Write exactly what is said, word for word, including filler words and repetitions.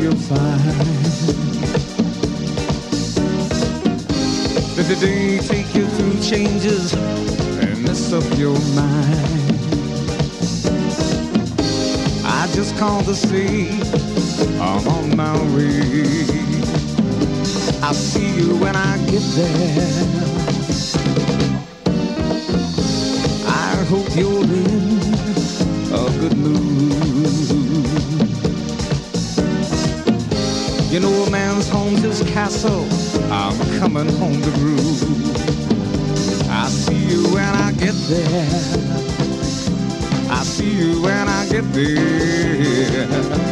you'll find that the day take you through changes and mess up your mind. I just called to say I'm on my way. I'll see you when I get there. I hope you're in a good mood. You know a man's home's his castle. I'm coming home to groove. I'll see you when I get there. I'll see you when I get there.